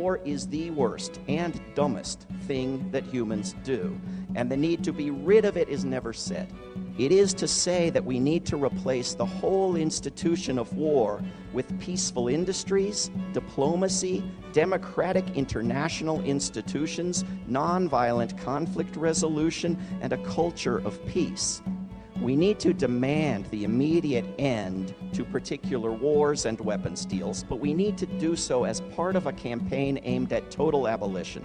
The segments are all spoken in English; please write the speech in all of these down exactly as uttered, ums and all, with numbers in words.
war is the worst and dumbest thing that humans do, and the need to be rid of it is never said. It is to say that we need to replace the whole institution of war with peaceful industries, diplomacy, democratic international institutions, nonviolent conflict resolution, and a culture of peace. We need to demand the immediate end to particular wars and weapons deals, but we need to do so as part of a campaign aimed at total abolition.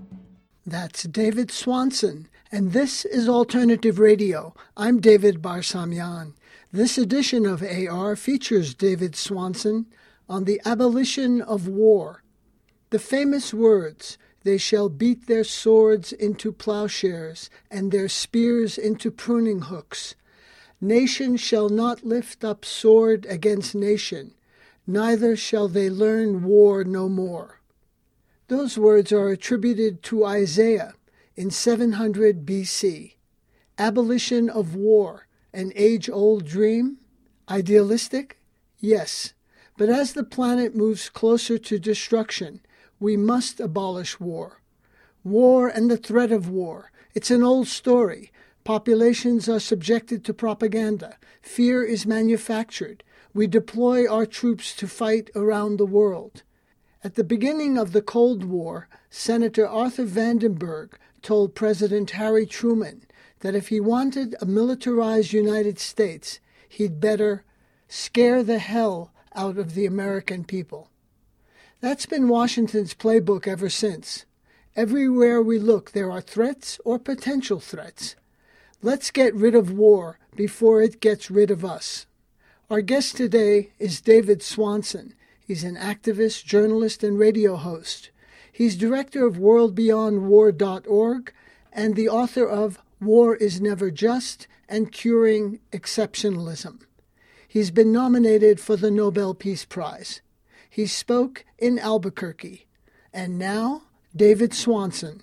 That's David Swanson, and this is Alternative Radio. I'm David Barsamian. This edition of A R features David Swanson on the abolition of war. The famous words, "They shall beat their swords into plowshares and their spears into pruning hooks. Nation shall not lift up sword against nation, neither shall they learn war no more." Those words are attributed to Isaiah in seven hundred B C. Abolition of war, an age-old dream? Idealistic? Yes. But as the planet moves closer to destruction, we must abolish war. War and the threat of war. It's an old story. Populations are subjected to propaganda. Fear is manufactured. We deploy our troops to fight around the world. At the beginning of the Cold War, Senator Arthur Vandenberg told President Harry Truman that if he wanted a militarized United States, he'd better scare the hell out of the American people. That's been Washington's playbook ever since. Everywhere we look, there are threats or potential threats. Let's get rid of war before it gets rid of us. Our guest today is David Swanson. He's an activist, journalist, and radio host. He's director of world beyond war dot org and the author of War is Never Just and Curing Exceptionalism. He's been nominated for the Nobel Peace Prize. He spoke in Albuquerque. And now, David Swanson.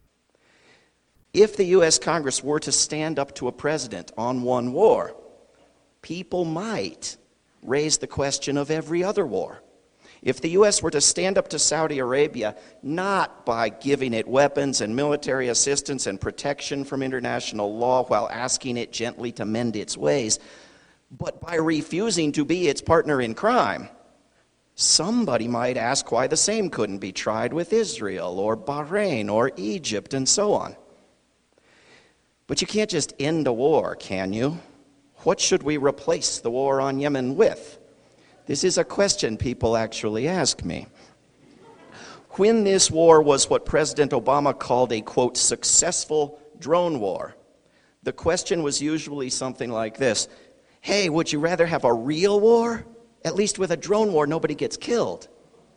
If the U S Congress were to stand up to a president on one war, people might raise the question of every other war. If the U S were to stand up to Saudi Arabia, not by giving it weapons and military assistance and protection from international law while asking it gently to mend its ways, but by refusing to be its partner in crime, somebody might ask why the same couldn't be tried with Israel or Bahrain or Egypt and so on. But you can't just end a war, can you? What should we replace the war on Yemen with? This is a question people actually ask me. When this war was what President Obama called a, quote, successful drone war, the question was usually something like this: hey, would you rather have a real war? At least with a drone war, nobody gets killed.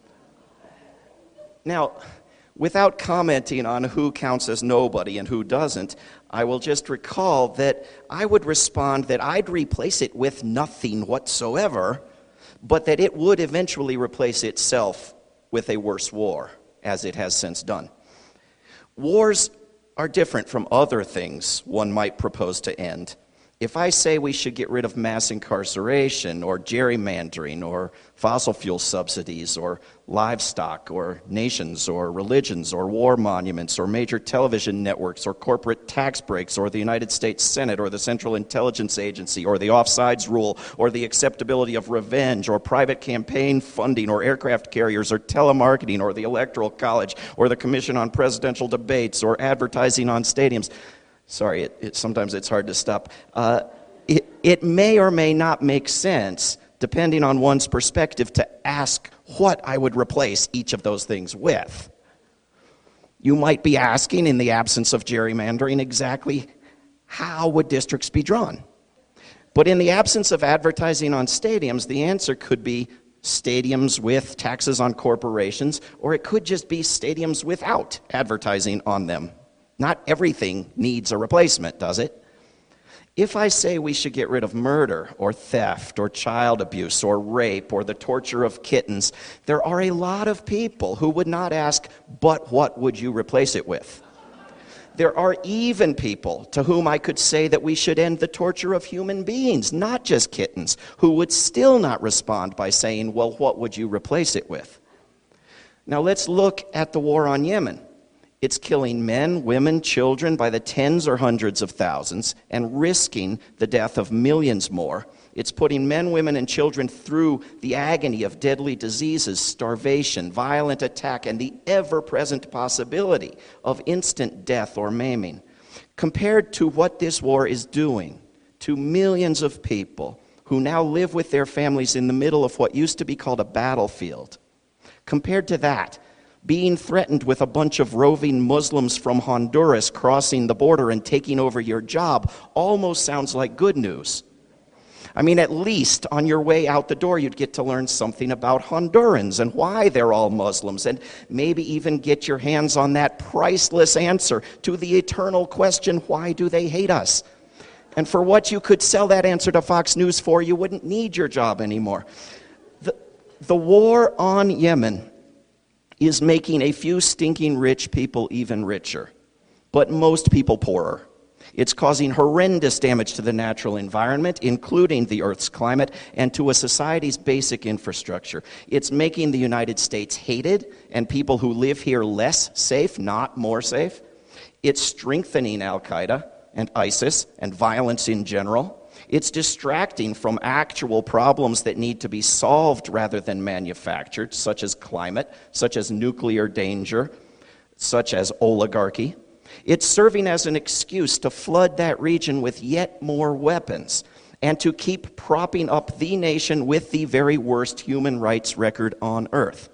Now, without commenting on who counts as nobody and who doesn't, I will just recall that I would respond that I'd replace it with nothing whatsoever, but that it would eventually replace itself with a worse war, as it has since done. Wars are different from other things one might propose to end. If I say we should get rid of mass incarceration or gerrymandering or fossil fuel subsidies or livestock or nations or religions or war monuments or major television networks or corporate tax breaks or the United States Senate or the Central Intelligence Agency or the offsides rule or the acceptability of revenge or private campaign funding or aircraft carriers or telemarketing or the Electoral College or the Commission on Presidential Debates or advertising on stadiums. Sorry, it, it, sometimes it's hard to stop. Uh, it, it may or may not make sense, depending on one's perspective, to ask what I would replace each of those things with. You might be asking, in the absence of gerrymandering, exactly how would districts be drawn? But in the absence of advertising on stadiums, the answer could be stadiums with taxes on corporations, or it could just be stadiums without advertising on them. Not everything needs a replacement, does it? If I say we should get rid of murder or theft or child abuse or rape or the torture of kittens, there are a lot of people who would not ask, but what would you replace it with? There are even people to whom I could say that we should end the torture of human beings, not just kittens, who would still not respond by saying, well, what would you replace it with? Now let's look at the war on Yemen. It's killing men, women, children by the tens or hundreds of thousands and risking the death of millions more. It's putting men, women, and children through the agony of deadly diseases, starvation, violent attack, and the ever-present possibility of instant death or maiming. Compared to what this war is doing to millions of people who now live with their families in the middle of what used to be called a battlefield, compared to that, being threatened with a bunch of roving Muslims from Honduras crossing the border and taking over your job almost sounds like good news. I mean, at least on your way out the door, you'd get to learn something about Hondurans and why they're all Muslims, and maybe even get your hands on that priceless answer to the eternal question, why do they hate us? And for what you could sell that answer to Fox News for, you wouldn't need your job anymore. The, the war on Yemen is making a few stinking rich people even richer, but most people poorer. It's causing horrendous damage to the natural environment, including the Earth's climate, and to a society's basic infrastructure. It's making the United States hated, and people who live here less safe, not more safe. It's strengthening Al-Qaeda and ISIS and violence in general. It's distracting from actual problems that need to be solved rather than manufactured, such as climate, such as nuclear danger, such as oligarchy. It's serving as an excuse to flood that region with yet more weapons and to keep propping up the nation with the very worst human rights record on earth.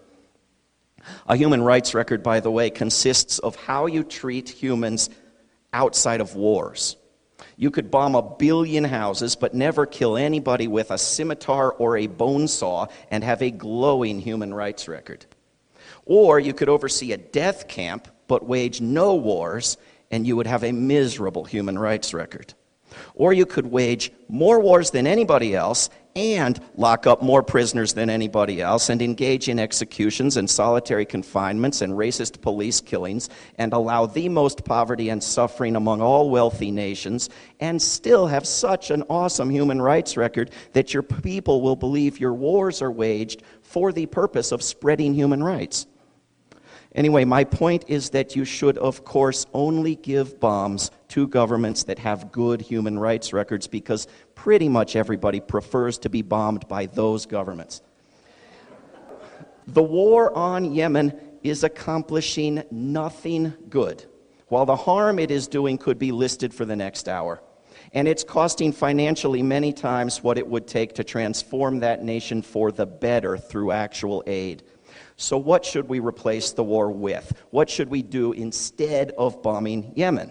A human rights record, by the way, consists of how you treat humans outside of wars. You could bomb a billion houses but never kill anybody with a scimitar or a bone saw and have a glowing human rights record. Or you could oversee a death camp but wage no wars, and you would have a miserable human rights record. Or you could wage more wars than anybody else and lock up more prisoners than anybody else and engage in executions and solitary confinements and racist police killings and allow the most poverty and suffering among all wealthy nations and still have such an awesome human rights record that your people will believe your wars are waged for the purpose of spreading human rights. Anyway, my point is that you should, of course, only give bombs to governments that have good human rights records because pretty much everybody prefers to be bombed by those governments. The war on Yemen is accomplishing nothing good, while the harm it is doing could be listed for the next hour. And it's costing financially many times what it would take to transform that nation for the better through actual aid. So what should we replace the war with? What should we do instead of bombing Yemen?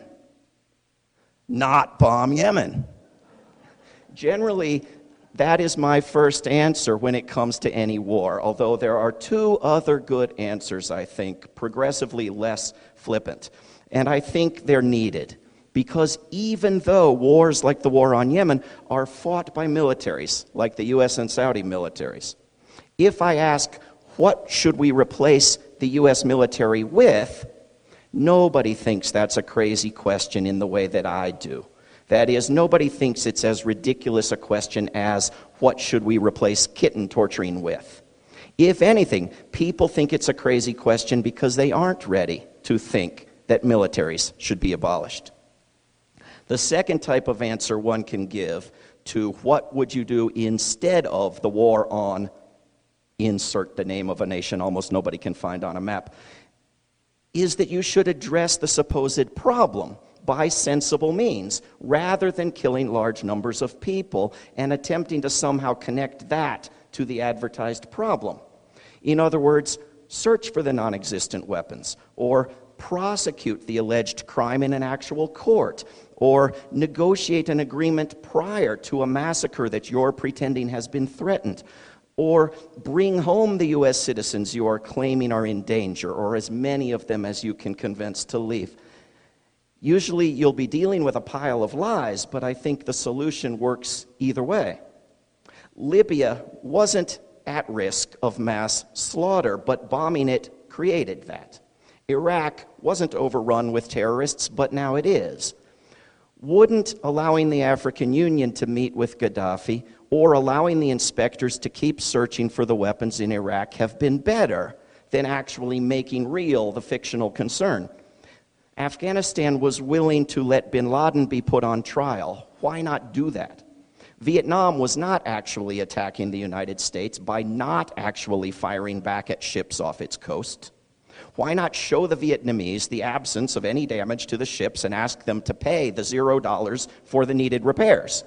Not bomb Yemen. Generally, that is my first answer when it comes to any war, although there are two other good answers, I think, progressively less flippant. And I think they're needed, because even though wars like the war on Yemen are fought by militaries, like the U S and Saudi militaries, if I ask, what should we replace the U S military with? Nobody thinks that's a crazy question in the way that I do. That is, nobody thinks it's as ridiculous a question as, what should we replace kitten torturing with? If anything, people think it's a crazy question because they aren't ready to think that militaries should be abolished. The second type of answer one can give to what would you do instead of the war on, insert the name of a nation almost nobody can find on a map, is that you should address the supposed problem by sensible means, rather than killing large numbers of people and attempting to somehow connect that to the advertised problem. In other words, search for the non-existent weapons, or prosecute the alleged crime in an actual court, or negotiate an agreement prior to a massacre that you're pretending has been threatened, or bring home the U S citizens you are claiming are in danger, or as many of them as you can convince to leave. Usually you'll be dealing with a pile of lies, but I think the solution works either way. Libya wasn't at risk of mass slaughter, but bombing it created that. Iraq wasn't overrun with terrorists, but now it is. Wouldn't allowing the African Union to meet with Gaddafi or allowing the inspectors to keep searching for the weapons in Iraq have been better than actually making real the fictional concern. Afghanistan was willing to let bin Laden be put on trial. Why not do that? Vietnam was not actually attacking the United States by not actually firing back at ships off its coast. Why not show the Vietnamese the absence of any damage to the ships and ask them to pay the zero dollars for the needed repairs?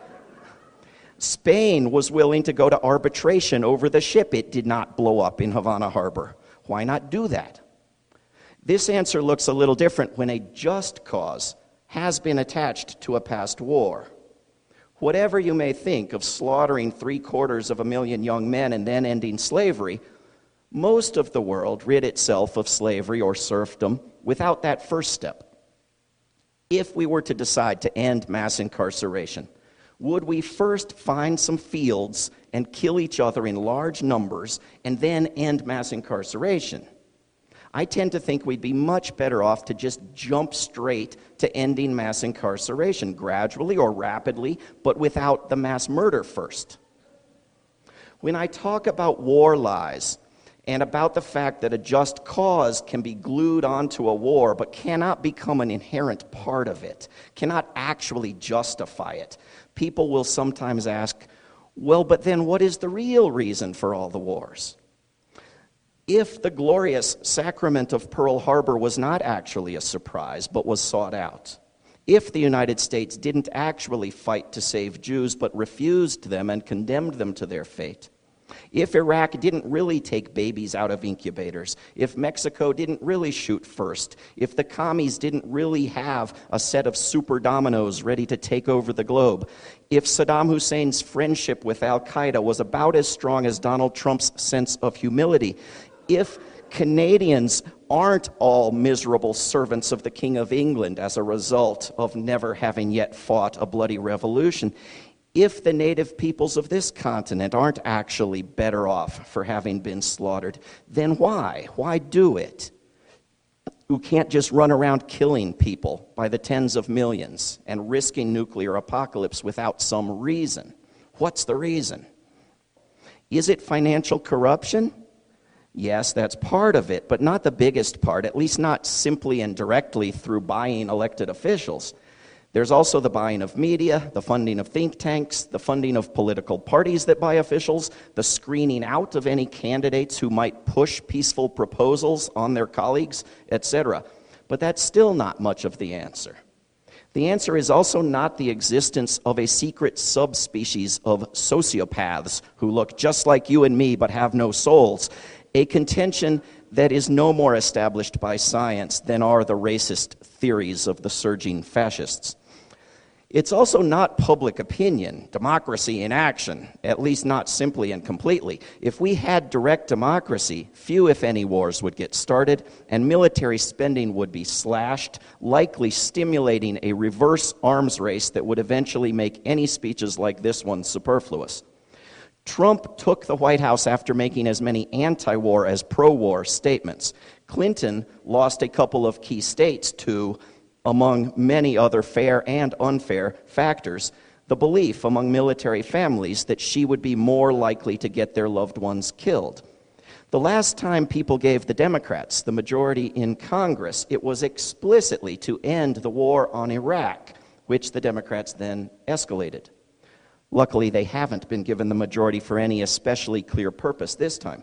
Spain was willing to go to arbitration over the ship it did not blow up in Havana Harbor. Why not do that? This answer looks a little different when a just cause has been attached to a past war. Whatever you may think of slaughtering three quarters of a million young men and then ending slavery, most of the world rid itself of slavery or serfdom without that first step. If we were to decide to end mass incarceration, would we first find some fields and kill each other in large numbers and then end mass incarceration? I tend to think we'd be much better off to just jump straight to ending mass incarceration, gradually or rapidly, but without the mass murder first. When I talk about war lies and about the fact that a just cause can be glued onto a war but cannot become an inherent part of it, cannot actually justify it, people will sometimes ask, well, but then what is the real reason for all the wars? If the glorious sacrament of Pearl Harbor was not actually a surprise, but was sought out, if the United States didn't actually fight to save Jews, but refused them and condemned them to their fate, if Iraq didn't really take babies out of incubators, if Mexico didn't really shoot first, if the commies didn't really have a set of super dominoes ready to take over the globe, if Saddam Hussein's friendship with Al-Qaeda was about as strong as Donald Trump's sense of humility, if Canadians aren't all miserable servants of the King of England as a result of never having yet fought a bloody revolution, if the native peoples of this continent aren't actually better off for having been slaughtered, then why? Why do it? You can't just run around killing people by the tens of millions and risking nuclear apocalypse without some reason. What's the reason? Is it financial corruption? Yes, that's part of it, but not the biggest part, at least not simply and directly through buying elected officials. There's also the buying of media, the funding of think tanks, the funding of political parties that buy officials, the screening out of any candidates who might push peaceful proposals on their colleagues, et cetera. But that's still not much of the answer. The answer is also not the existence of a secret subspecies of sociopaths who look just like you and me but have no souls, a contention that is no more established by science than are the racist theories of the surging fascists. It's also not public opinion, democracy in action, at least not simply and completely. If we had direct democracy, few, if any, wars would get started, and military spending would be slashed, likely stimulating a reverse arms race that would eventually make any speeches like this one superfluous. Trump took the White House after making as many anti-war as pro-war statements. Clinton lost a couple of key states to, among many other fair and unfair factors, the belief among military families that she would be more likely to get their loved ones killed. The last time people gave the Democrats the majority in Congress, it was explicitly to end the war on Iraq, which the Democrats then escalated. Luckily, they haven't been given the majority for any especially clear purpose this time.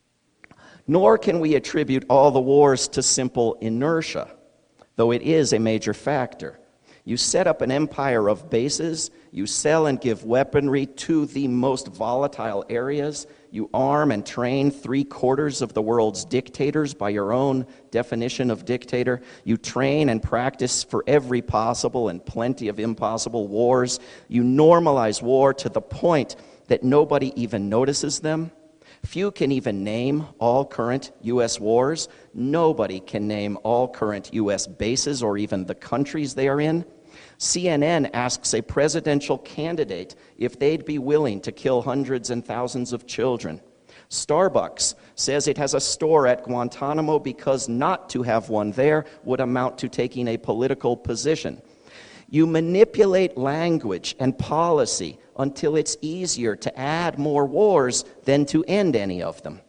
Nor can we attribute all the wars to simple inertia, though it is a major factor. You set up an empire of bases, you sell and give weaponry to the most volatile areas, you arm and train three quarters of the world's dictators by your own definition of dictator, you train and practice for every possible and plenty of impossible wars, you normalize war to the point that nobody even notices them. Few can even name all current U S wars. Nobody can name all current U S bases or even the countries they are in. C N N asks a presidential candidate if they'd be willing to kill hundreds and thousands of children. Starbucks says it has a store at Guantanamo because not to have one there would amount to taking a political position. You manipulate language and policy until it's easier to add more wars than to end any of them.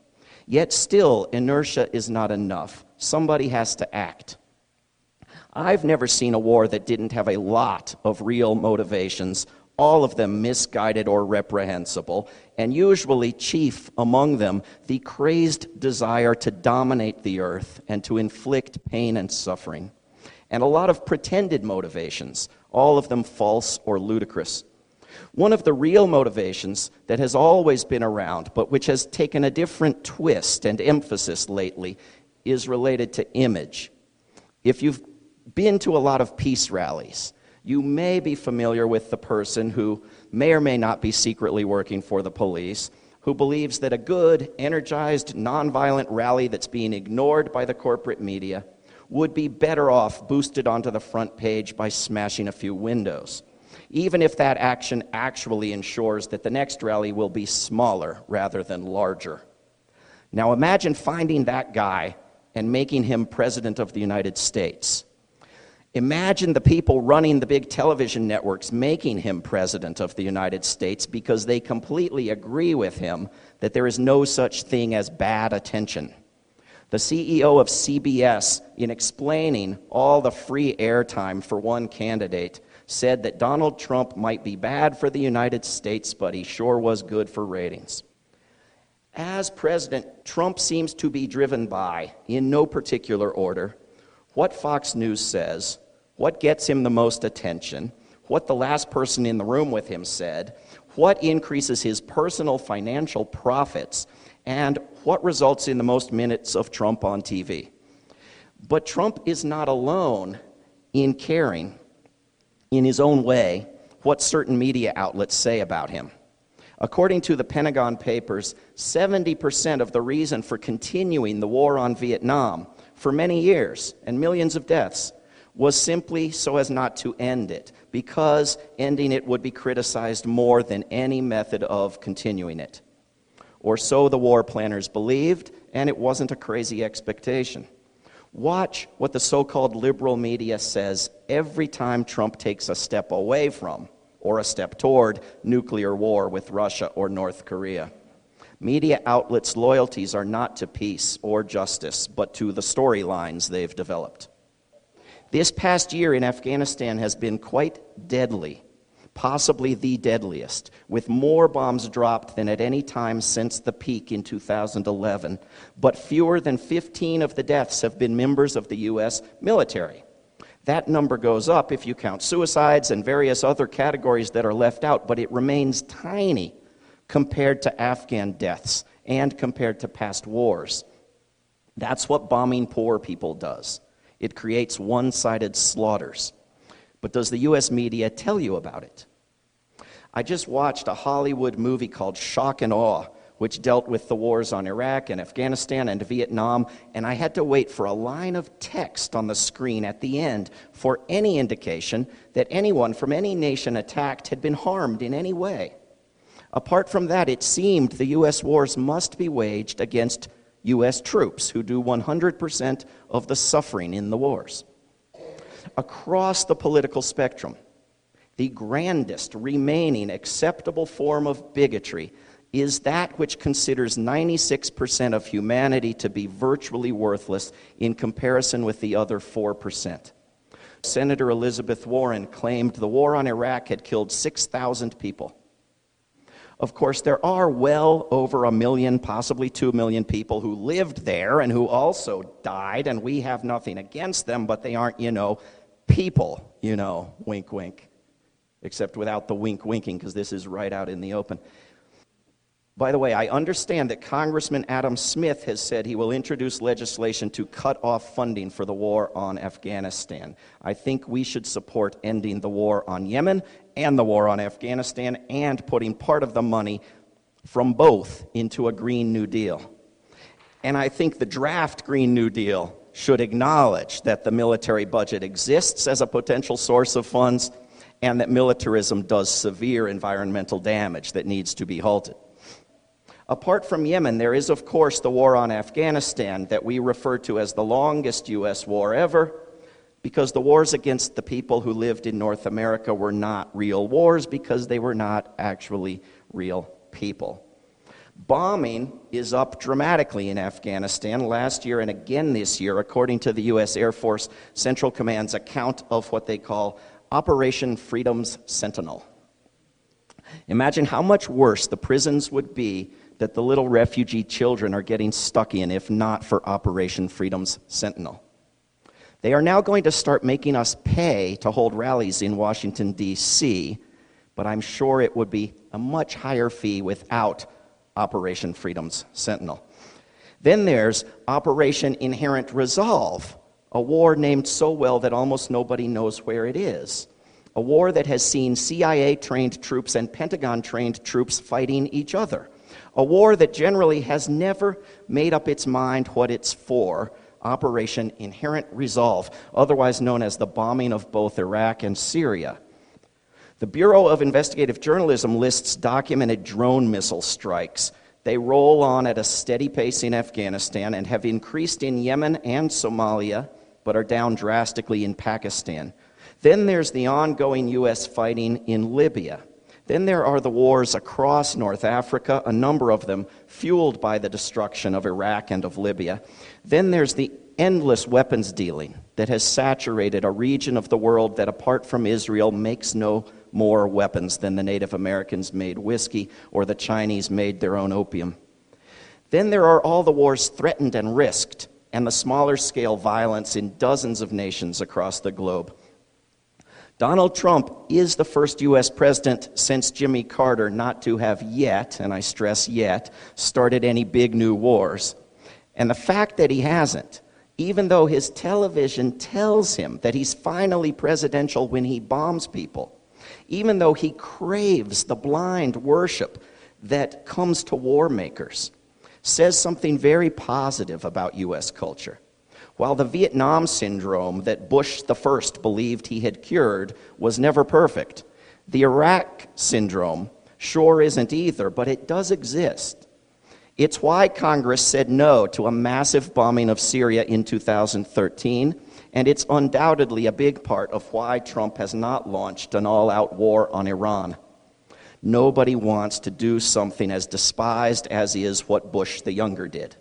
Yet still, inertia is not enough. Somebody has to act. I've never seen a war that didn't have a lot of real motivations, all of them misguided or reprehensible, and usually chief among them the crazed desire to dominate the earth and to inflict pain and suffering. And a lot of pretended motivations, all of them false or ludicrous. One of the real motivations that has always been around, but which has taken a different twist and emphasis lately, is related to image. If you've been to a lot of peace rallies, you may be familiar with the person who may or may not be secretly working for the police, who believes that a good, energized, nonviolent rally that's being ignored by the corporate media would be better off boosted onto the front page by smashing a few windows, even if that action actually ensures that the next rally will be smaller rather than larger. Now imagine finding that guy and making him President of the United States. Imagine the people running the big television networks making him President of the United States because they completely agree with him that there is no such thing as bad attention. The C E O of C B S, in explaining all the free airtime for one candidate, said that Donald Trump might be bad for the United States, but he sure was good for ratings. As president, Trump seems to be driven by, in no particular order, what Fox News says, what gets him the most attention, what the last person in the room with him said, what increases his personal financial profits, and what results in the most minutes of Trump on T V. But Trump is not alone in caring, in his own way, what certain media outlets say about him. According to the Pentagon Papers, seventy percent of the reason for continuing the war on Vietnam for many years and millions of deaths was simply so as not to end it, because ending it would be criticized more than any method of continuing it. Or so the war planners believed, and it wasn't a crazy expectation. Watch what the so-called liberal media says every time Trump takes a step away from or a step toward nuclear war with Russia or North Korea. Media outlets' loyalties are not to peace or justice, but to the storylines they've developed. This past year in Afghanistan has been quite deadly, possibly the deadliest, with more bombs dropped than at any time since the peak in two thousand eleven, but fewer than fifteen of the deaths have been members of the U S military. That number goes up if you count suicides and various other categories that are left out, but it remains tiny compared to Afghan deaths and compared to past wars. That's what bombing poor people does. It creates one-sided slaughters. But does the U S media tell you about it? I just watched a Hollywood movie called Shock and Awe, which dealt with the wars on Iraq and Afghanistan and Vietnam, and I had to wait for a line of text on the screen at the end for any indication that anyone from any nation attacked had been harmed in any way. Apart from that, it seemed the U S wars must be waged against U S troops who do one hundred percent of the suffering in the wars. Across the political spectrum, the grandest remaining acceptable form of bigotry is that which considers ninety-six percent of humanity to be virtually worthless in comparison with the other four percent. Senator Elizabeth Warren claimed the war on Iraq had killed six thousand people. Of course, there are well over a million, possibly two million people who lived there and who also died, and we have nothing against them, but they aren't, you know, people, you know, wink, wink. Except without the wink winking, because this is right out in the open. By the way, I understand that Congressman Adam Smith has said he will introduce legislation to cut off funding for the war on Afghanistan. I think we should support ending the war on Yemen and the war on Afghanistan and putting part of the money from both into a Green New Deal. And I think the draft Green New Deal should acknowledge that the military budget exists as a potential source of funds and that militarism does severe environmental damage that needs to be halted. Apart from Yemen, there is, of course, the war on Afghanistan that we refer to as the longest U S war ever, because the wars against the people who lived in North America were not real wars because they were not actually real people. Bombing is up dramatically in Afghanistan last year and again this year, according to the U S Air Force Central Command's account of what they call Operation Freedom's Sentinel. Imagine how much worse the prisons would be that the little refugee children are getting stuck in if not for Operation Freedom's Sentinel. They are now going to start making us pay to hold rallies in Washington, D C, but I'm sure it would be a much higher fee without Operation Freedom's Sentinel. Then there's Operation Inherent Resolve, a war named so well that almost nobody knows where it is. A war that has seen C I A-trained troops and Pentagon-trained troops fighting each other. A war that generally has never made up its mind what it's for. Operation Inherent Resolve, otherwise known as the bombing of both Iraq and Syria. The Bureau of Investigative Journalism lists documented drone missile strikes. They roll on at a steady pace in Afghanistan and have increased in Yemen and Somalia, but are down drastically in Pakistan. Then there's the ongoing U S fighting in Libya. Then there are the wars across North Africa, a number of them fueled by the destruction of Iraq and of Libya. Then there's the endless weapons dealing that has saturated a region of the world that, apart from Israel, makes no more weapons than the Native Americans made whiskey or the Chinese made their own opium. Then there are all the wars threatened and risked, and the smaller scale violence in dozens of nations across the globe. Donald Trump is the first U S president since Jimmy Carter not to have yet, and I stress yet, started any big new wars. And the fact that he hasn't, even though his television tells him that he's finally presidential when he bombs people, even though he craves the blind worship that comes to war makers, says something very positive about U S culture. While the Vietnam syndrome that Bush the First believed he had cured was never perfect, the Iraq syndrome sure isn't either, but it does exist. It's why Congress said no to a massive bombing of Syria in two thousand thirteen, and it's undoubtedly a big part of why Trump has not launched an all-out war on Iran. Nobody wants to do something as despised as is what Bush the Younger did.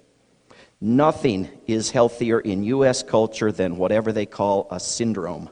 Nothing is healthier in U S culture than whatever they call a syndrome.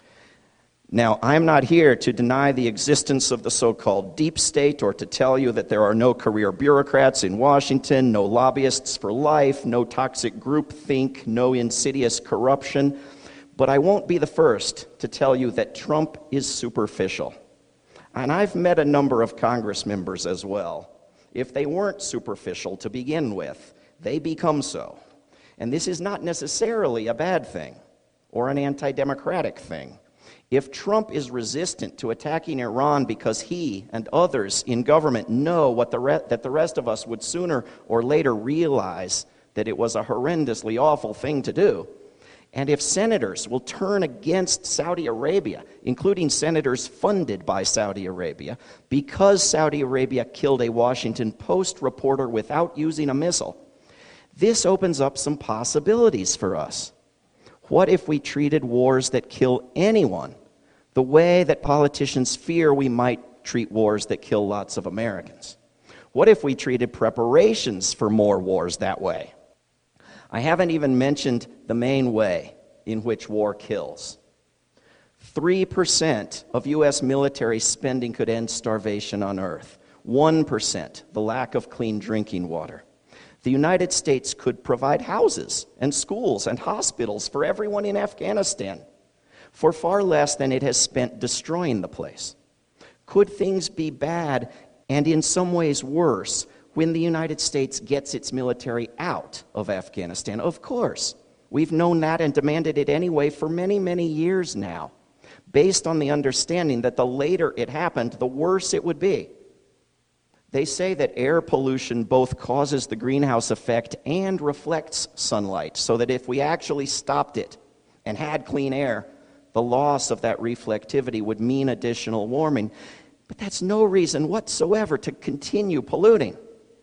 Now, I'm not here to deny the existence of the so-called deep state or to tell you that there are no career bureaucrats in Washington, no lobbyists for life, no toxic groupthink, no insidious corruption, but I won't be the first to tell you that Trump is superficial. And I've met a number of Congress members as well. If they weren't superficial to begin with, they become so. And this is not necessarily a bad thing or an anti-democratic thing. If Trump is resistant to attacking Iran because he and others in government know what the re- that the rest of us would sooner or later realize that it was a horrendously awful thing to do, and if senators will turn against Saudi Arabia, including senators funded by Saudi Arabia, because Saudi Arabia killed a Washington Post reporter without using a missile, this opens up some possibilities for us. What if we treated wars that kill anyone the way that politicians fear we might treat wars that kill lots of Americans? What if we treated preparations for more wars that way? I haven't even mentioned the main way in which war kills. three percent of U S military spending could end starvation on Earth. one percent, the lack of clean drinking water. The United States could provide houses and schools and hospitals for everyone in Afghanistan for far less than it has spent destroying the place. Could things be bad and in some ways worse when the United States gets its military out of Afghanistan? Of course. We've known that and demanded it anyway for many, many years now, based on the understanding that the later it happened, the worse it would be. They say that air pollution both causes the greenhouse effect and reflects sunlight, so that if we actually stopped it and had clean air, the loss of that reflectivity would mean additional warming. But that's no reason whatsoever to continue polluting.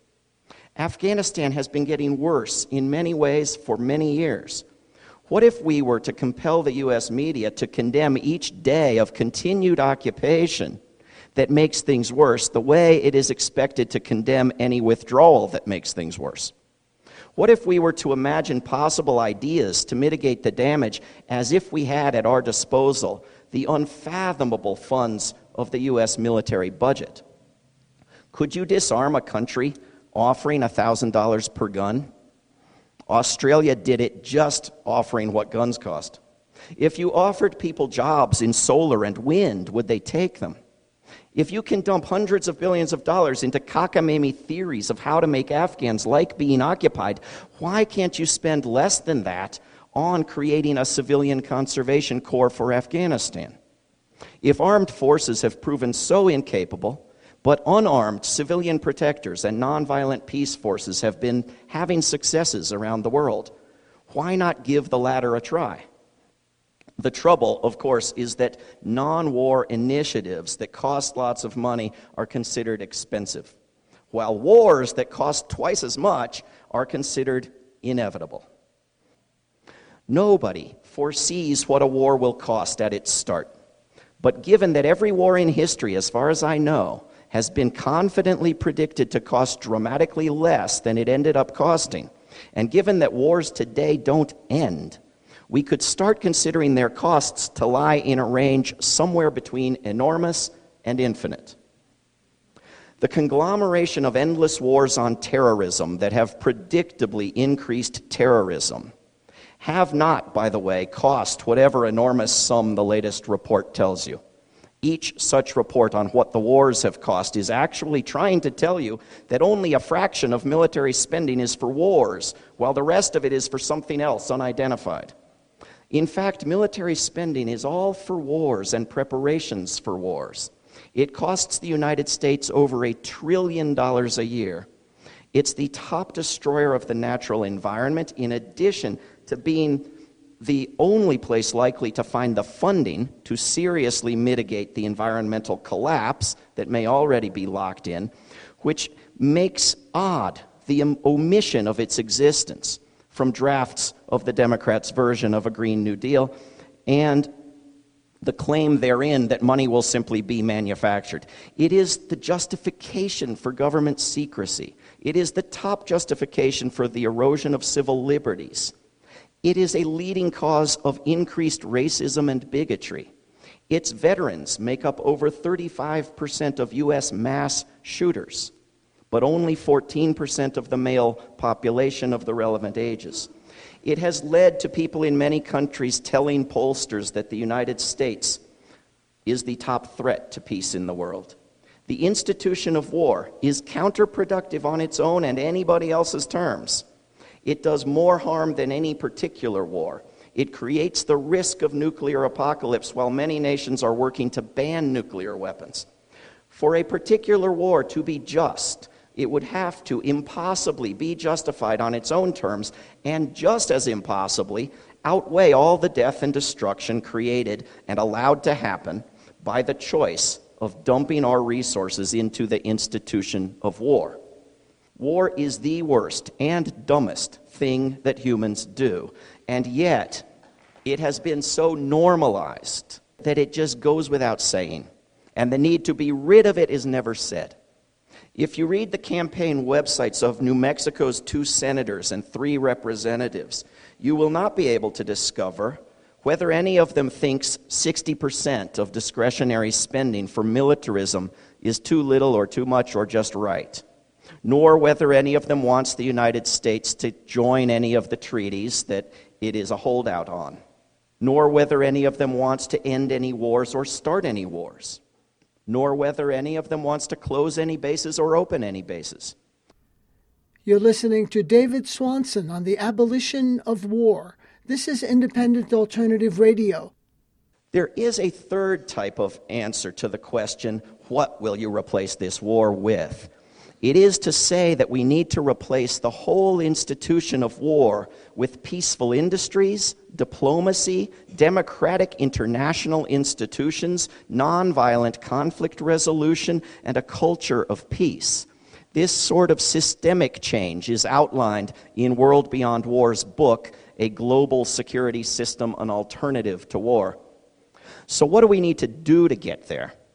Afghanistan has been getting worse in many ways for many years. What if we were to compel the U S media to condemn each day of continued occupation that makes things worse the way it is expected to condemn any withdrawal that makes things worse? What if we were to imagine possible ideas to mitigate the damage as if we had at our disposal the unfathomable funds of the U S military budget? Could you disarm a country offering one thousand dollars per gun? Australia did it just offering what guns cost. If you offered people jobs in solar and wind, would they take them? If you can dump hundreds of billions of dollars into cockamamie theories of how to make Afghans like being occupied, why can't you spend less than that on creating a civilian conservation corps for Afghanistan? If armed forces have proven so incapable, but unarmed civilian protectors and nonviolent peace forces have been having successes around the world, why not give the latter a try? The trouble, of course, is that non-war initiatives that cost lots of money are considered expensive, while wars that cost twice as much are considered inevitable. Nobody foresees what a war will cost at its start. But given that every war in history, as far as I know, has been confidently predicted to cost dramatically less than it ended up costing, and given that wars today don't end, we could start considering their costs to lie in a range somewhere between enormous and infinite. The conglomeration of endless wars on terrorism that have predictably increased terrorism have not, by the way, cost whatever enormous sum the latest report tells you. Each such report on what the wars have cost is actually trying to tell you that only a fraction of military spending is for wars, while the rest of it is for something else unidentified. In fact, military spending is all for wars and preparations for wars. It costs the United States over a trillion dollars a year. It's the top destroyer of the natural environment, in addition to being the only place likely to find the funding to seriously mitigate the environmental collapse that may already be locked in, which makes odd the omission of its existence from drafts of the Democrats' version of a Green New Deal, and the claim therein that money will simply be manufactured. It is the justification for government secrecy. It is the top justification for the erosion of civil liberties. It is a leading cause of increased racism and bigotry. Its veterans make up over thirty-five percent of U S mass shooters, but only fourteen percent of the male population of the relevant ages. It has led to people in many countries telling pollsters that the United States is the top threat to peace in the world. The institution of war is counterproductive on its own and anybody else's terms. It does more harm than any particular war. It creates the risk of nuclear apocalypse while many nations are working to ban nuclear weapons. For a particular war to be just, it would have to impossibly be justified on its own terms, and just as impossibly outweigh all the death and destruction created and allowed to happen by the choice of dumping our resources into the institution of war. War is the worst and dumbest thing that humans do, and yet it has been so normalized that it just goes without saying, and the need to be rid of it is never said. If you read the campaign websites of New Mexico's two senators and three representatives, you will not be able to discover whether any of them thinks sixty percent of discretionary spending for militarism is too little or too much or just right, nor whether any of them wants the United States to join any of the treaties that it is a holdout on, nor whether any of them wants to end any wars or start any wars, nor whether any of them wants to close any bases or open any bases. You're listening to David Swanson on the abolition of war. This is Independent Alternative Radio. There is a third type of answer to the question, what will you replace this war with? It is to say that we need to replace the whole institution of war with peaceful industries, diplomacy, democratic international institutions, nonviolent conflict resolution, and a culture of peace. This sort of systemic change is outlined in World Beyond War's book, A Global Security System, an Alternative to War. So what do we need to do to get there?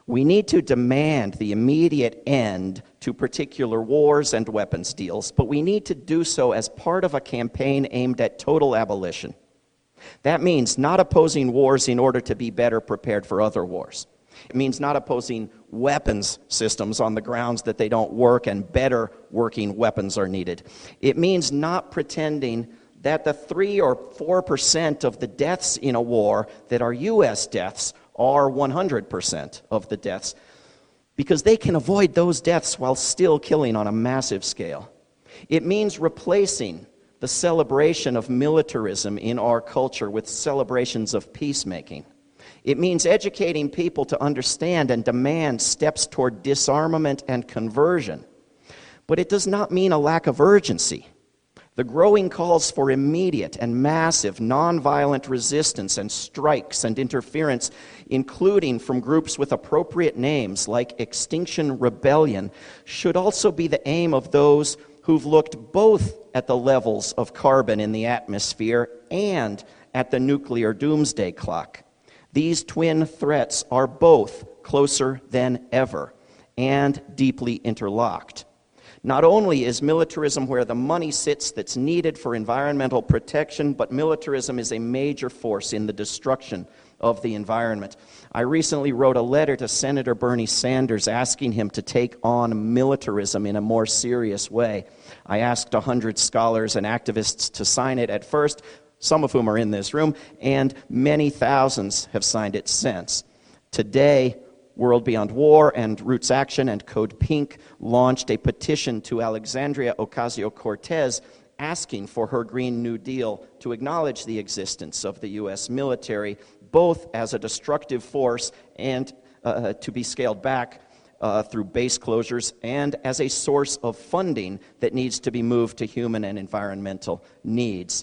We need to demand the immediate end to particular wars and weapons deals, but we need to do so as part of a campaign aimed at total abolition. That means not opposing wars in order to be better prepared for other wars. It means not opposing weapons systems on the grounds that they don't work and better working weapons are needed. It means not pretending that the three or four percent of the deaths in a war that are U S deaths are one hundred percent of the deaths, because they can avoid those deaths while still killing on a massive scale. It means replacing the celebration of militarism in our culture with celebrations of peacemaking. It means educating people to understand and demand steps toward disarmament and conversion. But it does not mean a lack of urgency. The growing calls for immediate and massive nonviolent resistance and strikes and interference, including from groups with appropriate names like Extinction Rebellion, should also be the aim of those who've looked both at the levels of carbon in the atmosphere and at the nuclear doomsday clock. These twin threats are both closer than ever and deeply interlocked. Not only is militarism where the money sits that's needed for environmental protection, but militarism is a major force in the destruction of the environment. I recently wrote a letter to Senator Bernie Sanders asking him to take on militarism in a more serious way. I asked one hundred scholars and activists to sign it at first, some of whom are in this room, and many thousands have signed it since. Today, World Beyond War and Roots Action and Code Pink launched a petition to Alexandria Ocasio-Cortez asking for her Green New Deal to acknowledge the existence of the U S military, both as a destructive force and uh, to be scaled back uh, through base closures, and as a source of funding that needs to be moved to human and environmental needs.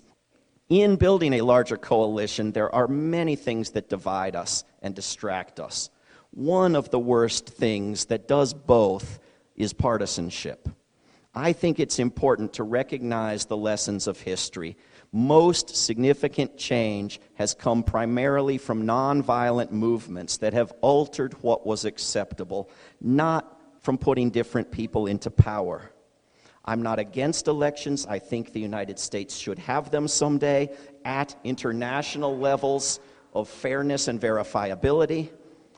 In building a larger coalition, there are many things that divide us and distract us. One of the worst things that does both is partisanship. I think it's important to recognize the lessons of history. Most significant change has come primarily from nonviolent movements that have altered what was acceptable, not from putting different people into power. I'm not against elections. I think the United States should have them someday at international levels of fairness and verifiability.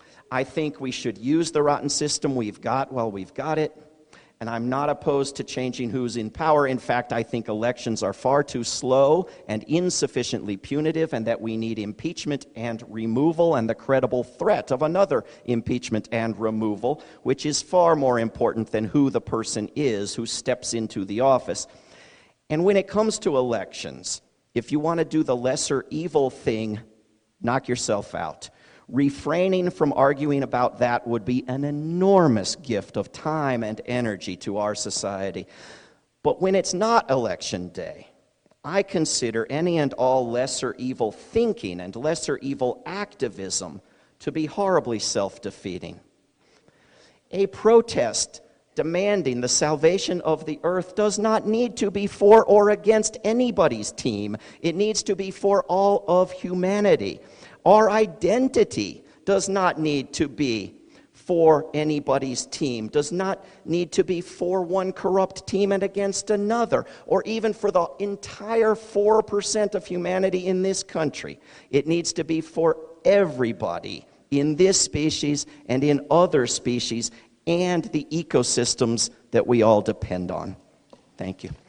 I think we should use the rotten system we've got while we've got it, and I'm not opposed to changing who's in power. In fact, I think elections are far too slow and insufficiently punitive, and that we need impeachment and removal and the credible threat of another impeachment and removal, which is far more important than who the person is who steps into the office. And when it comes to elections, if you want to do the lesser evil thing, knock yourself out. Refraining from arguing about that would be an enormous gift of time and energy to our society. But when it's not election day, I consider any and all lesser evil thinking and lesser evil activism to be horribly self-defeating. A protest demanding the salvation of the earth does not need to be for or against anybody's team. It needs to be for all of humanity. Our identity does not need to be for anybody's team, does not need to be for one corrupt team and against another, or even for the entire four percent of humanity in this country. It needs to be for everybody in this species and in other species and the ecosystems that we all depend on. Thank you.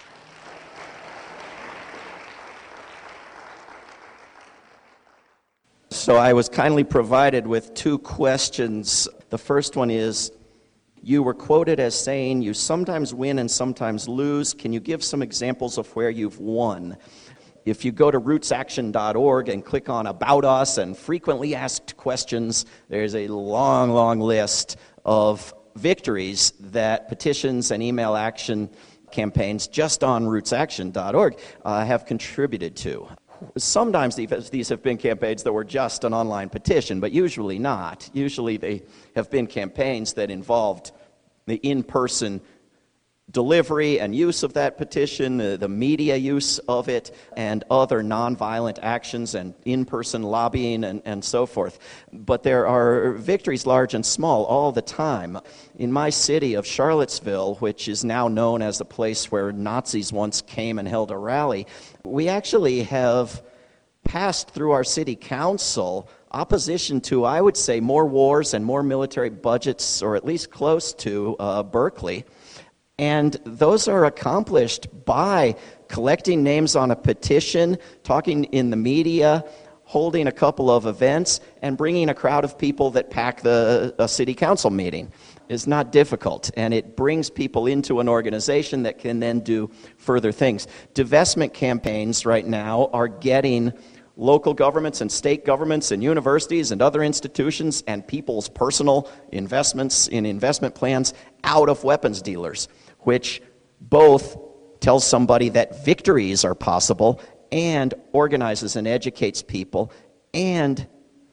So I was kindly provided with two questions. The first one is, you were quoted as saying you sometimes win and sometimes lose. Can you give some examples of where you've won? If you go to roots action dot org and click on About Us and Frequently Asked Questions, there's a long, long list of victories that petitions and email action campaigns just on roots action dot org uh, have contributed to. Sometimes these have been campaigns that were just an online petition, but usually not. Usually they have been campaigns that involved the in-person delivery and use of that petition, uh, the media use of it, and other nonviolent actions and in-person lobbying and, and so forth. But there are victories large and small all the time. In my city of Charlottesville, which is now known as the place where Nazis once came and held a rally, we actually have passed through our city council opposition to, I would say, more wars and more military budgets, or at least close to, uh, Berkeley. And those are accomplished by collecting names on a petition, talking in the media, holding a couple of events, and bringing a crowd of people that pack the a city council meeting. It's not difficult, and it brings people into an organization that can then do further things. Divestment campaigns right now are getting local governments and state governments and universities and other institutions and people's personal investments in investment plans out of weapons dealers, which both tells somebody that victories are possible and organizes and educates people and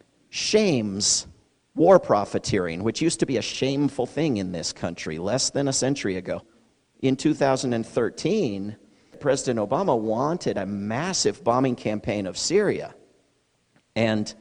shames war profiteering, which used to be a shameful thing in this country less than a century ago. In two thousand thirteen, President Obama wanted a massive bombing campaign of Syria and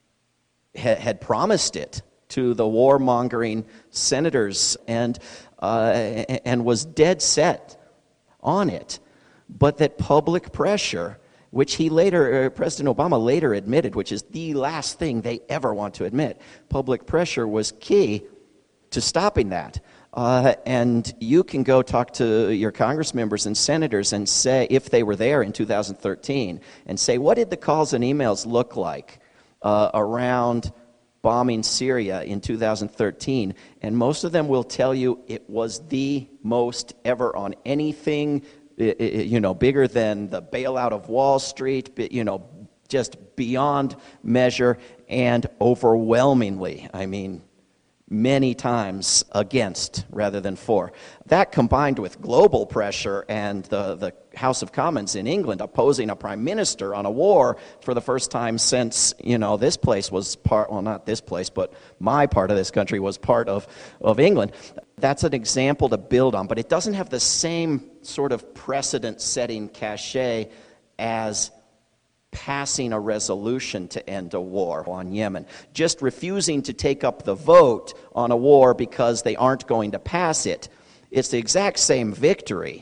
ha- had promised it to the warmongering senators and uh, and was dead set on it, but that public pressure, which he later, uh, President Obama later admitted, which is the last thing they ever want to admit, public pressure was key to stopping that. Uh, and you can go talk to your Congress members and senators and say, if they were there in two thousand thirteen, and say, what did the calls and emails look like uh, around bombing Syria in two thousand thirteen? And most of them will tell you it was the most ever on anything, you know, bigger than the bailout of Wall Street, you know, just beyond measure and overwhelmingly, I mean, many times against rather than for. That combined with global pressure and the, the House of Commons in England opposing a prime minister on a war for the first time since, you know, this place was part, well, not this place, but my part of this country was part of, of England. That's an example to build on, but it doesn't have the same sort of precedent-setting cachet as passing a resolution to end a war on Yemen. Just refusing to take up the vote on a war because they aren't going to pass it. It's the exact same victory,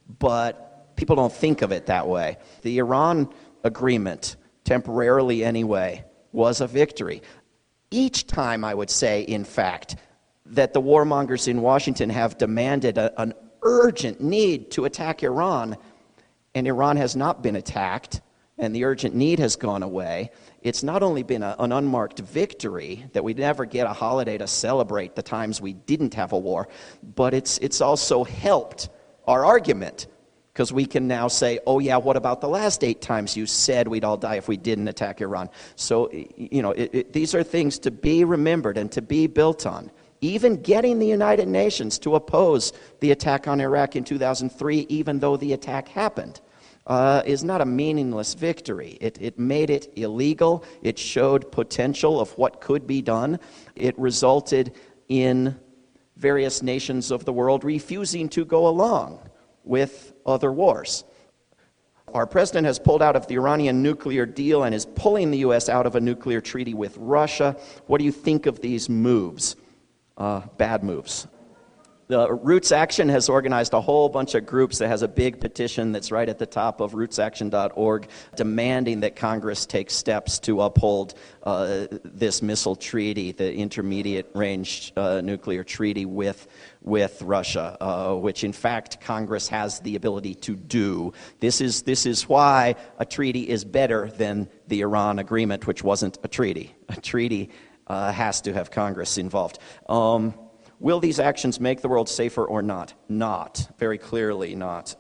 but people don't think of it that way. The Iran agreement, temporarily anyway, was a victory. Each time, I would say, in fact, that the warmongers in Washington have demanded a, an urgent need to attack Iran, and Iran has not been attacked, and the urgent need has gone away, it's not only been a, an unmarked victory that we never get a holiday to celebrate the times we didn't have a war, but it's it's also helped our argument, because we can now say, oh yeah, what about the last eight times you said we'd all die if we didn't attack Iran? So, you know, it, it, these are things to be remembered and to be built on. Even getting the United Nations to oppose the attack on Iraq in two thousand three, even though the attack happened, Uh, is not a meaningless victory. It, it made it illegal. It showed potential of what could be done. It resulted in various nations of the world refusing to go along with other wars. Our president has pulled out of the Iranian nuclear deal and is pulling the U S out of a nuclear treaty with Russia. What do you think of these moves? Uh, bad moves. The Roots Action has organized a whole bunch of groups that has a big petition that's right at the top of roots action dot org demanding that Congress take steps to uphold uh, this missile treaty, the intermediate range uh, nuclear treaty with, with Russia, uh, which in fact Congress has the ability to do. This is, this is why a treaty is better than the Iran agreement, which wasn't a treaty. A treaty uh, has to have Congress involved. Um, Will these actions make the world safer or not? Not. Very clearly not.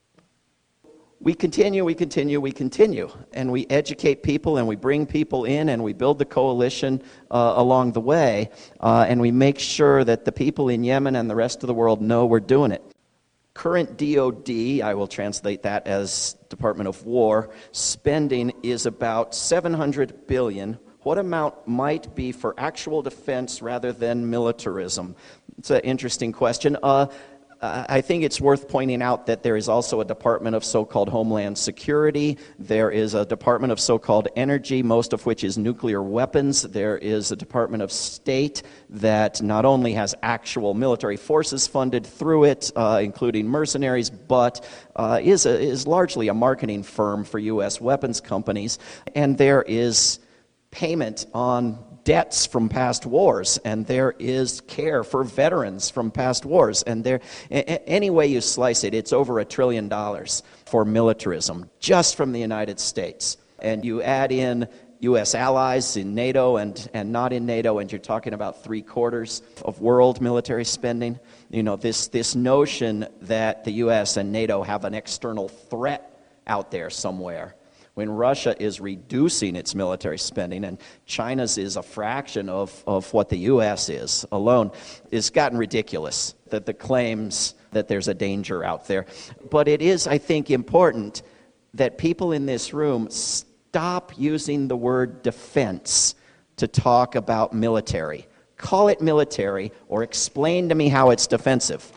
We continue, we continue, we continue, and we educate people, and we bring people in, and we build the coalition uh, along the way, uh, and we make sure that the people in Yemen and the rest of the world know we're doing it. Current D O D, I will translate that as Department of War, spending is about seven hundred billion dollars. What amount might be for actual defense rather than militarism? It's an interesting question. Uh, Uh, I think it's worth pointing out that there is also a Department of so-called Homeland Security. There is a Department of so-called Energy, most of which is nuclear weapons. There is a Department of State that not only has actual military forces funded through it, uh, including mercenaries, but uh, is, a, is largely a marketing firm for U S weapons companies. And there is payment on debts from past wars, and there is care for veterans from past wars, and there, a- any way you slice it, it's over a trillion dollars for militarism, just from the United States. And you add in U S allies in NATO and, and not in NATO, and you're talking about three quarters of world military spending. You know, this, this notion that the U S and NATO have an external threat out there somewhere, when Russia is reducing its military spending, and China's is a fraction of, of what the U S is alone, it's gotten ridiculous, that the claims that there's a danger out there. But it is, I think, important that people in this room stop using the word defense to talk about military. Call it military, or explain to me how it's defensive.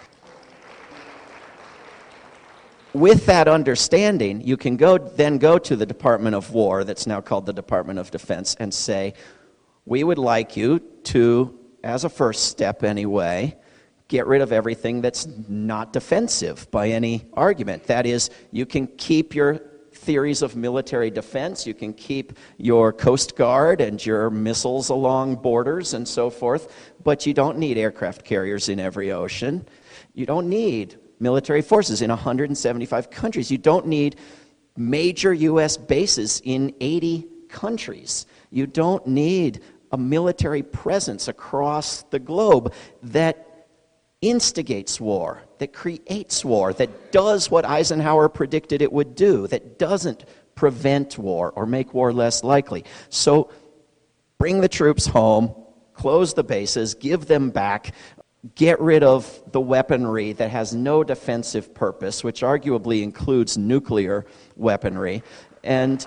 With that understanding, you can go then go to the Department of War, that's now called the Department of Defense, and say, we would like you to, as a first step anyway, get rid of everything that's not defensive by any argument. That is, you can keep your theories of military defense, you can keep your Coast Guard and your missiles along borders and so forth, but you don't need aircraft carriers in every ocean. You don't need military forces in one hundred seventy-five countries. You don't need major U S bases in eighty countries. You don't need a military presence across the globe that instigates war, that creates war, that does what Eisenhower predicted it would do, that doesn't prevent war or make war less likely. So bring the troops home, close the bases, give them back, get rid of the weaponry that has no defensive purpose, which arguably includes nuclear weaponry. And,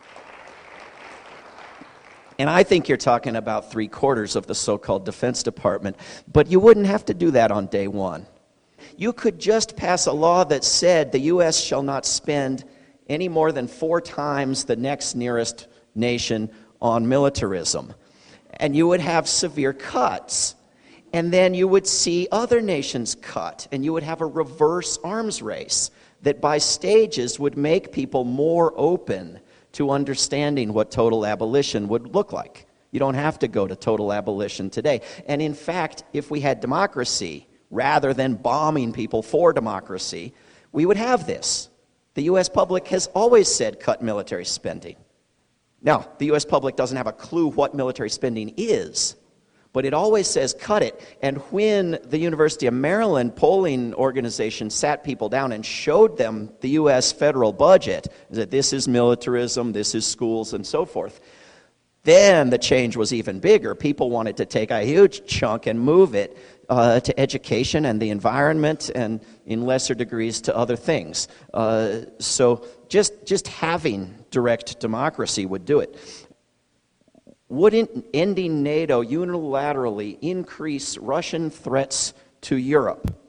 and I think you're talking about three quarters of the so-called Defense Department, but you wouldn't have to do that on day one. You could just pass a law that said the U S shall not spend any more than four times the next nearest nation on militarism. And you would have severe cuts. And then you would see other nations cut, and you would have a reverse arms race that by stages would make people more open to understanding what total abolition would look like. You don't have to go to total abolition today. And in fact, if we had democracy, rather than bombing people for democracy, we would have this. The U S public has always said cut military spending. Now, the U S public doesn't have a clue what military spending is, but it always says cut it. And when the University of Maryland polling organization sat people down and showed them the U S federal budget, that this is militarism, this is schools, and so forth, then the change was even bigger. People wanted to take a huge chunk and move it uh, to education and the environment, and in lesser degrees to other things. Uh, so just, just having direct democracy would do it. Wouldn't ending NATO unilaterally increase Russian threats to Europe?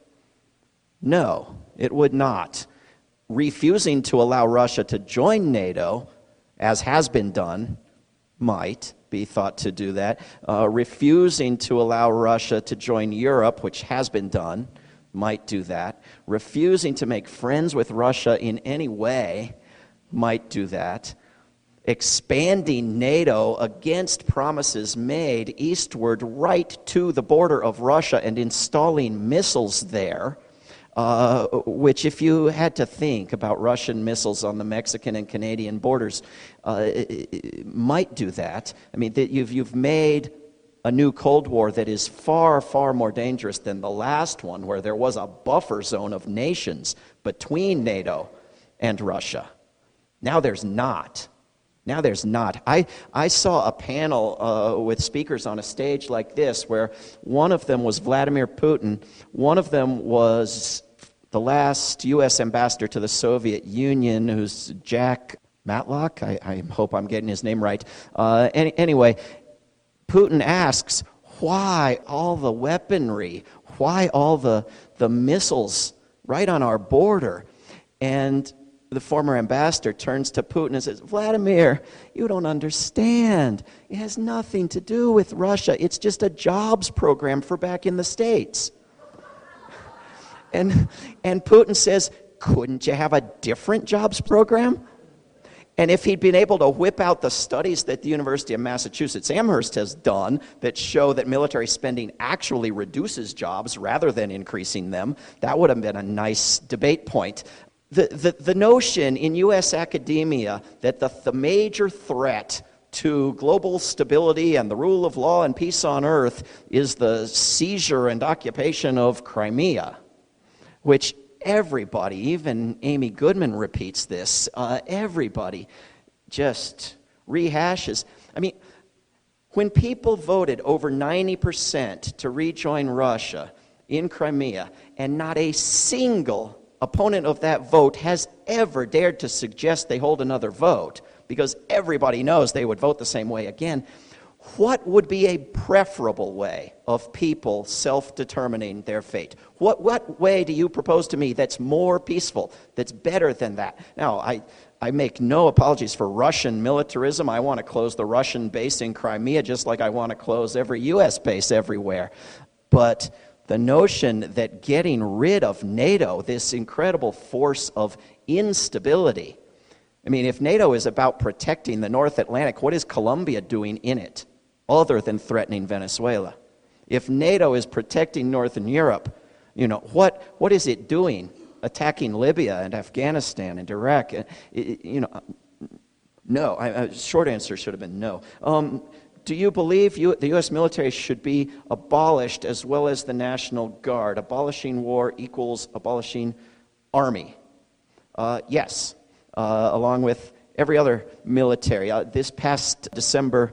No, it would not. Refusing to allow Russia to join NATO, as has been done, might be thought to do that. Uh, refusing to allow Russia to join Europe, which has been done, might do that. Refusing to make friends with Russia in any way might do that. Expanding NATO against promises made eastward right to the border of Russia and installing missiles there, uh, which if you had to think about Russian missiles on the Mexican and Canadian borders, uh, it, it might do that. I mean, that you've, you've made a new Cold War that is far, far more dangerous than the last one, where there was a buffer zone of nations between NATO and Russia. Now there's not. Now there's not. I, I saw a panel uh, with speakers on a stage like this where one of them was Vladimir Putin, one of them was the last U S ambassador to the Soviet Union, who's Jack Matlock. I, I hope I'm getting his name right. Uh, any, anyway, Putin asks, why all the weaponry? Why all the, the missiles right on our border. And the former ambassador turns to Putin and says, Vladimir, you don't understand. It has nothing to do with Russia. It's just a jobs program for back in the States. And, and Putin says, couldn't you have a different jobs program? And if he'd been able to whip out the studies that the University of Massachusetts Amherst has done that show that military spending actually reduces jobs rather than increasing them, that would have been a nice debate point. The, the, the notion in U S academia that the, the major threat to global stability and the rule of law and peace on earth is the seizure and occupation of Crimea, which everybody, even Amy Goodman repeats this, uh, everybody just rehashes. I mean, when people voted over ninety percent to rejoin Russia in Crimea, and not a single opponent of that vote has ever dared to suggest they hold another vote, because everybody knows they would vote the same way again, what would be a preferable way of people self-determining their fate? What what way do you propose to me that's more peaceful, that's better than that? Now, I, I make no apologies for Russian militarism. I want to close the Russian base in Crimea just like I want to close every U S base everywhere. But the notion that getting rid of NATO, this incredible force of instability, I mean, if NATO is about protecting the North Atlantic, what is Colombia doing in it, other than threatening Venezuela? If NATO is protecting Northern Europe, you know, what what is it doing, attacking Libya and Afghanistan and Iraq? It, it, you know, no. I, I, short answer should have been no. Um, do you believe you, the U S military should be abolished as well as the National Guard? Abolishing war equals abolishing army. Uh, yes. Uh, along with every other military. Uh, this past December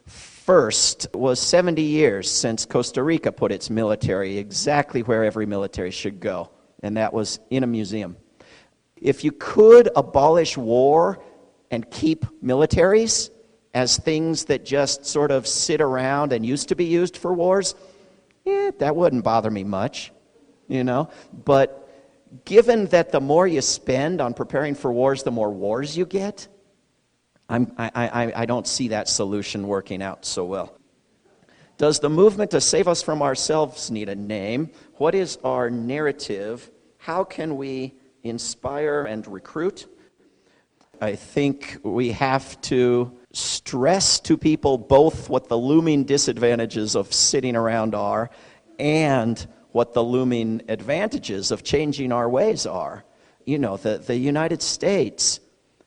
first was seventy years since Costa Rica put its military exactly where every military should go, and that was in a museum. If you could abolish war and keep militaries as things that just sort of sit around and used to be used for wars, yeah, that wouldn't bother me much, you know, but given that the more you spend on preparing for wars, the more wars you get, I'm, I, I, I don't see that solution working out so well. Does the movement to save us from ourselves need a name? What is our narrative? How can we inspire and recruit? I think we have to stress to people both what the looming disadvantages of sitting around are and what the looming advantages of changing our ways are. You know, the, the United States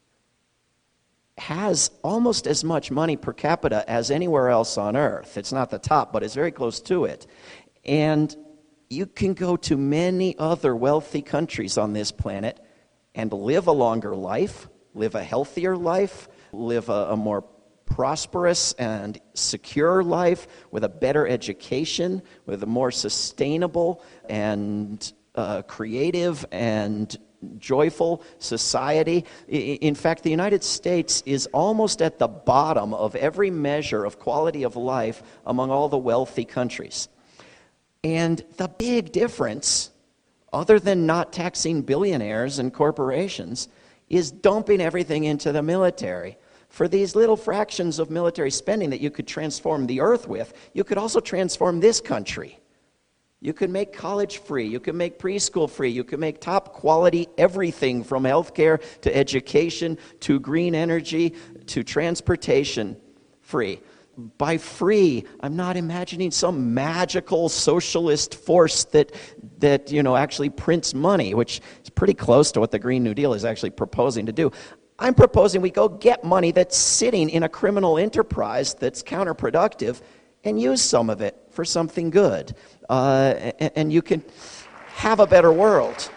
has almost as much money per capita as anywhere else on earth. It's not the top, but it's very close to it. And you can go to many other wealthy countries on this planet and live a longer life, live a healthier life, live a, a more prosperous and secure life, with a better education, with a more sustainable and uh, creative and joyful society. In fact, the United States is almost at the bottom of every measure of quality of life among all the wealthy countries. And the big difference, other than not taxing billionaires and corporations, is dumping everything into the military. For these little fractions of military spending that you could transform the earth with, you could also transform this country. You could make college free. You could make preschool free. You could make top quality everything from healthcare to education to green energy to transportation free. By free, I'm not imagining some magical socialist force that, that you know, actually prints money, which is pretty close to what the Green New Deal is actually proposing to do. I'm proposing we go get money that's sitting in a criminal enterprise that's counterproductive and use some of it for something good. Uh, and, and you can have a better world.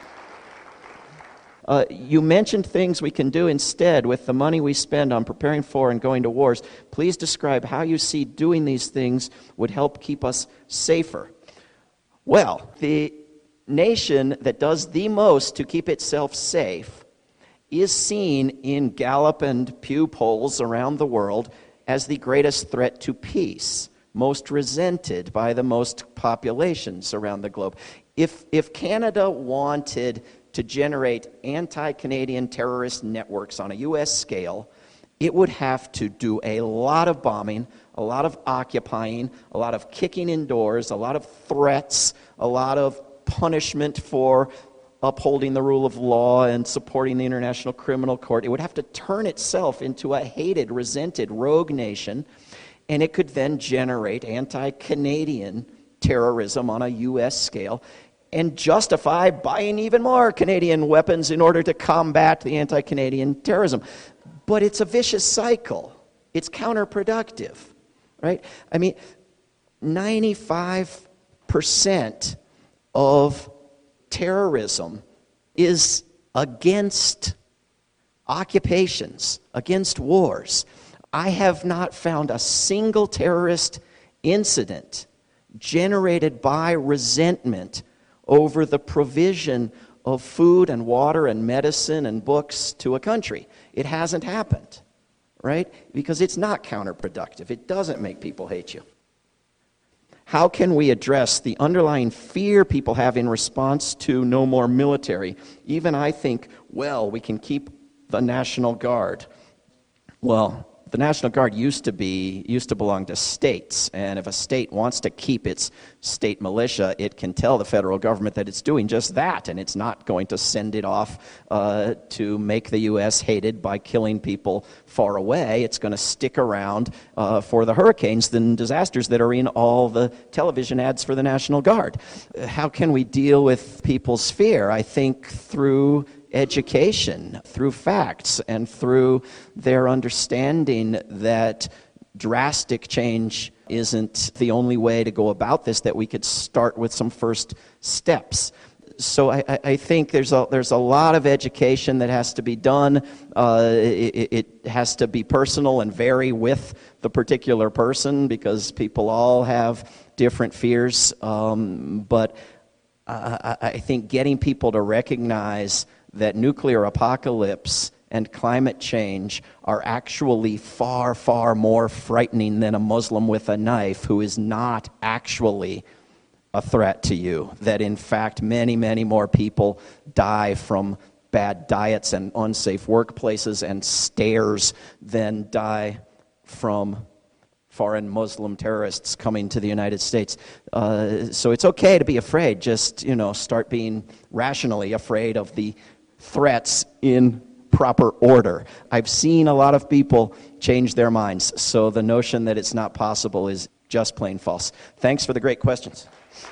Uh, you mentioned things we can do instead with the money we spend on preparing for and going to wars. Please describe how you see doing these things would help keep us safer. Well, the nation that does the most to keep itself safe is seen in Gallup and Pew polls around the world as the greatest threat to peace, most resented by the most populations around the globe. If, if Canada wanted to generate anti-Canadian terrorist networks on a U S scale, it would have to do a lot of bombing, a lot of occupying, a lot of kicking indoors, a lot of threats, a lot of punishment for upholding the rule of law and supporting the International Criminal Court. It would have to turn itself into a hated, resented, rogue nation, and it could then generate anti-Canadian terrorism on a U S scale and justify buying even more Canadian weapons in order to combat the anti-Canadian terrorism. But it's a vicious cycle. It's counterproductive, right? I mean, ninety-five percent of terrorism is against occupations, against wars. I have not found a single terrorist incident generated by resentment over the provision of food and water and medicine and books to a country. It hasn't happened, right? Because it's not counterproductive. It doesn't make people hate you. How can we address the underlying fear people have in response to no more military? Even I think, well, we can keep the National Guard. Well, the National Guard used to be used to belong to states, and if a state wants to keep its state militia, it can tell the federal government that it's doing just that, and it's not going to send it off uh, to make the U S hated by killing people far away. It's going to stick around uh, for the hurricanes and disasters that are in all the television ads for the National Guard. How can we deal with people's fear? I think through education, through facts, and through their understanding that drastic change isn't the only way to go about this, that we could start with some first steps. So I, I think there's a, there's a lot of education that has to be done. Uh, it, it has to be personal and vary with the particular person because people all have different fears. Um, but I, I think getting people to recognize that nuclear apocalypse and climate change are actually far, far more frightening than a Muslim with a knife who is not actually a threat to you. That in fact, many, many more people die from bad diets and unsafe workplaces and stares than die from foreign Muslim terrorists coming to the United States. Uh, so it's okay to be afraid. Just, you know, start being rationally afraid of the threats in proper order. I've seen a lot of people change their minds, so the notion that it's not possible is just plain false. Thanks for the great questions.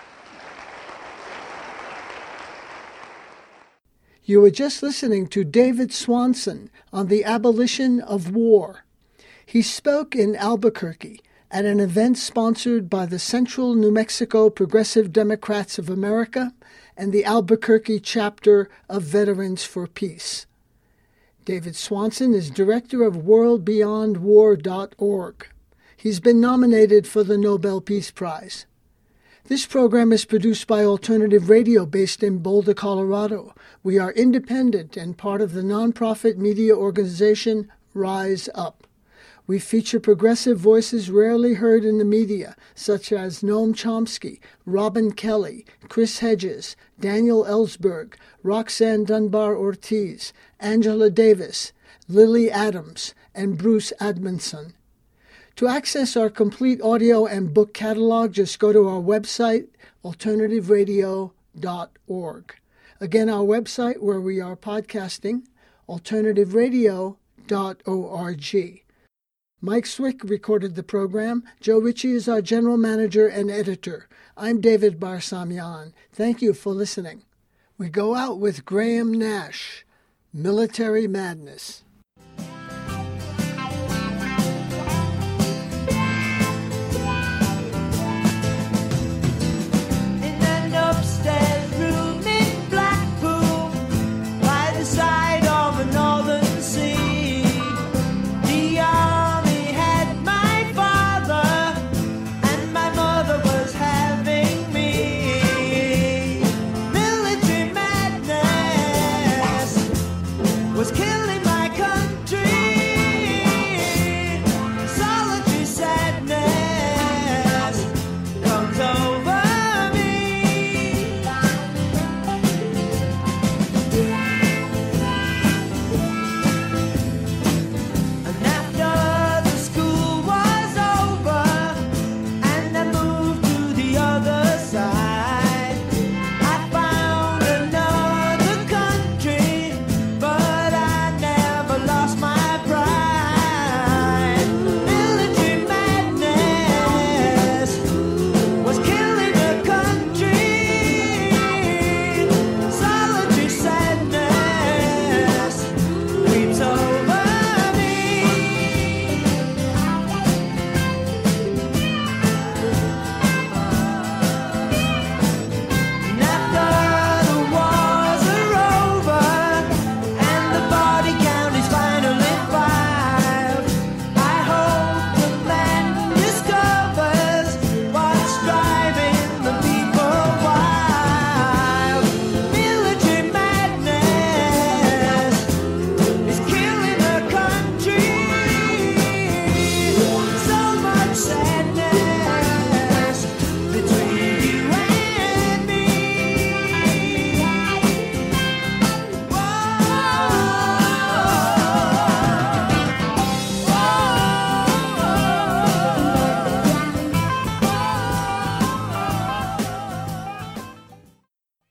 You were just listening to David Swanson on the abolition of war. He spoke in Albuquerque at an event sponsored by the Central New Mexico Progressive Democrats of America and the Albuquerque chapter of Veterans for Peace. David Swanson is director of world beyond war dot org. He's been nominated for the Nobel Peace Prize. This program is produced by Alternative Radio based in Boulder, Colorado. We are independent and part of the nonprofit media organization Rise Up. We feature progressive voices rarely heard in the media, such as Noam Chomsky, Robin Kelly, Chris Hedges, Daniel Ellsberg, Roxanne Dunbar-Ortiz, Angela Davis, Lily Adams, and Bruce Admonson. To access our complete audio and book catalog, just go to our website, alternative radio dot org. Again, our website where we are podcasting, alternative radio dot org. Mike Swick recorded the program. Joe Ritchie is our general manager and editor. I'm David Barsamian. Thank you for listening. We go out with Graham Nash, Military Madness.